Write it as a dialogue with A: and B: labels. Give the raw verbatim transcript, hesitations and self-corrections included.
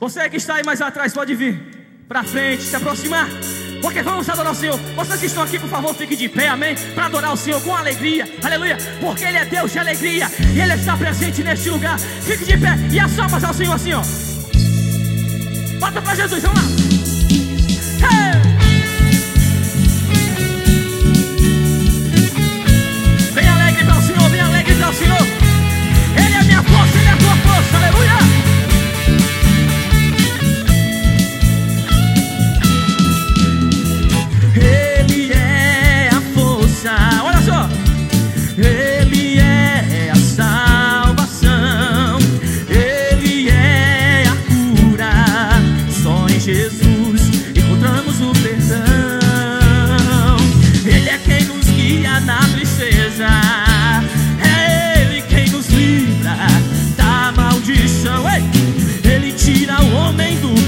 A: Você que está aí mais atrás pode vir pra frente, se aproximar, porque vamos adorar o Senhor. Vocês que estão aqui, por favor, fiquem de pé, amém? Para adorar o Senhor com alegria, aleluia. Porque Ele é Deus de alegria e Ele está presente neste lugar. Fique de pé e as palmas ao Senhor assim, ó. Bota pra Jesus, vamos lá. Hey! Bem alegre para o Senhor, bem alegre para o Senhor. Ele é a minha força, Ele é a tua força, aleluia. Ele é a força, olha só. Ele é a salvação, Ele é a cura. Só em Jesus encontramos o perdão. Ele é quem nos guia na tristeza, é Ele quem nos livra da maldição. Ei! Ele tira o homem do